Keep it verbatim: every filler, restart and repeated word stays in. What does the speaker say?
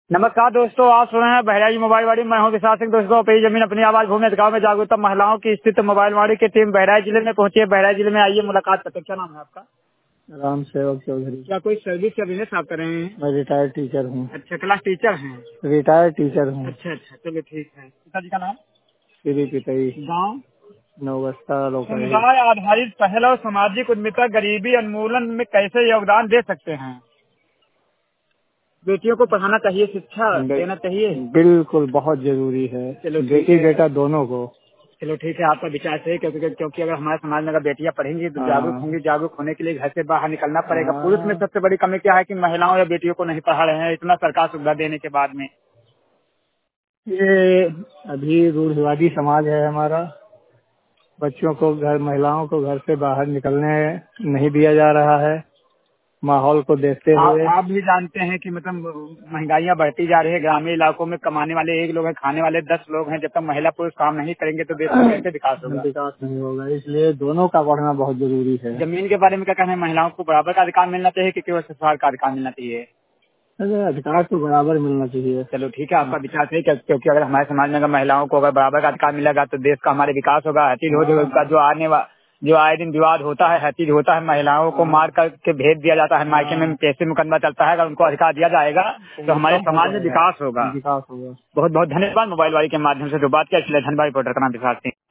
नमस्कार दोस्तों, आप सुन रहे हैं बहराइच मोबाइल वाड़ी। मैं हूं विशाल सिंह। दोस्तों, अपनी जमीन अपनी आवाज भूमि गाँव में जागरूकता महिलाओं की स्थित मोबाइल वाड़ी की टीम बहराइच जिले में पहुंची है। बहराइच जिले में आइए, मुलाकात करते हैं। क्या नाम है आपका? राम सेवक चौधरी। क्या कोई सर्विस या बिजनेस आप कर रहे हैं? मैं रिटायर्ड टीचर हूँ। अच्छा, क्लास टीचर हैं? रिटायर्ड टीचर हूँ। अच्छा अच्छा, चलो ठीक है। पिताजी का नाम? श्री पितई, गाँव? नौबस्ता लोकल। समुदाय आधारित पहल और सामाजिक उद्यमिता गरीबी उन्मूलन में कैसे योगदान दे सकते हैं? बेटियों को पढ़ाना चाहिए, शिक्षा देना चाहिए। बिल्कुल, बहुत जरूरी है। चलो ठीक बेटी है। बेटा दोनों को। चलो ठीक है, आपका विचार सही है, क्योंकि क्योंकि अगर हमारे समाज में अगर बेटियां पढ़ेंगी तो जागरूक हाँ होंगी। जागरूक होने के लिए घर से बाहर निकलना पड़ेगा। हाँ। पुरुष में सबसे बड़ी कमी क्या है कि महिलाओं या बेटियों को नहीं पढ़ा रहे हैं, इतना सरकार सुविधा देने के बाद में। ये अभी रूढ़िवादी समाज है हमारा। बच्चों को घर, महिलाओं को घर से बाहर निकलने नहीं दिया जा रहा है। माहौल को देखते आ, हुए आप भी जानते हैं कि मतलब महंगाइयाँ बढ़ती जा रही है। ग्रामीण इलाकों में कमाने वाले एक लोग हैं, खाने वाले दस लोग हैं। जब तक महिला पुरुष काम नहीं करेंगे तो देश का कैसे विकास होगा? विकास नहीं होगा। इसलिए दोनों का बढ़ना बहुत जरूरी है। जमीन के बारे में क्या कहना है? महिलाओं को बराबर का अधिकार मिलना चाहिए कि केवल सरकार का अधिकार मिलना चाहिए? अरे अधिकार तो बराबर मिलना चाहिए। चलो ठीक है, आपका विचार सही है, क्योंकि अगर हमारे समाज में अगर महिलाओं को अगर बराबर का अधिकार मिलेगा तो देश का हमारे विकास होगा। हर चीज हो जाएगा। जो आने वा जो आए दिन विवाद होता है, हर चीज होता है, महिलाओं को मार करके भेज दिया जाता है, मायके में कैसे मुकदमा चलता है। अगर उनको अधिकार दिया जाएगा तो हमारे समाज में विकास होगा। विकास होगा। बहुत बहुत धन्यवाद। मोबाइल वाली के माध्यम से जो बात किया, इसलिए धन्यवाद। रिपोर्टर का नाम विशाल सिंह।